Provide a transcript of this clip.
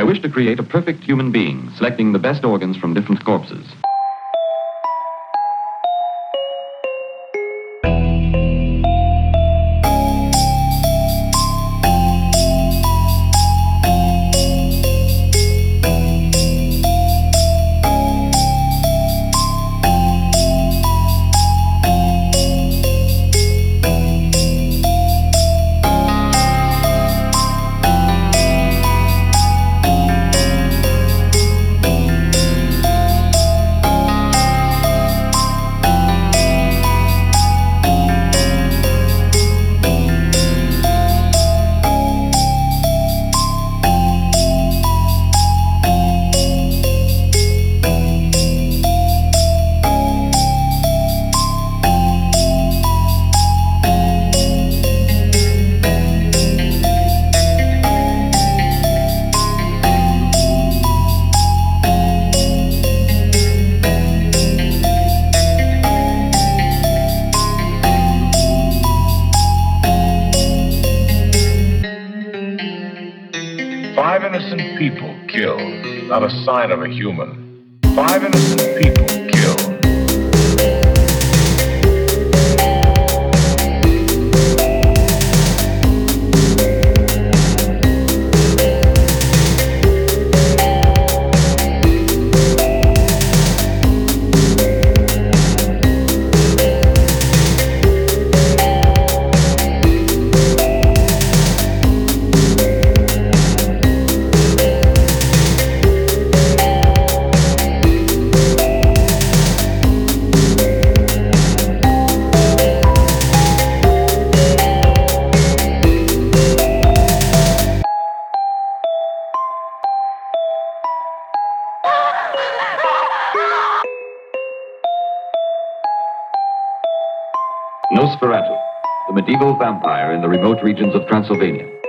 I wish to create a perfect human being, selecting the best organs from different corpses. Five innocent people killed, not a sign of a human. Five innocent people killed. Nosferatu, the medieval vampire in the remote regions of Transylvania.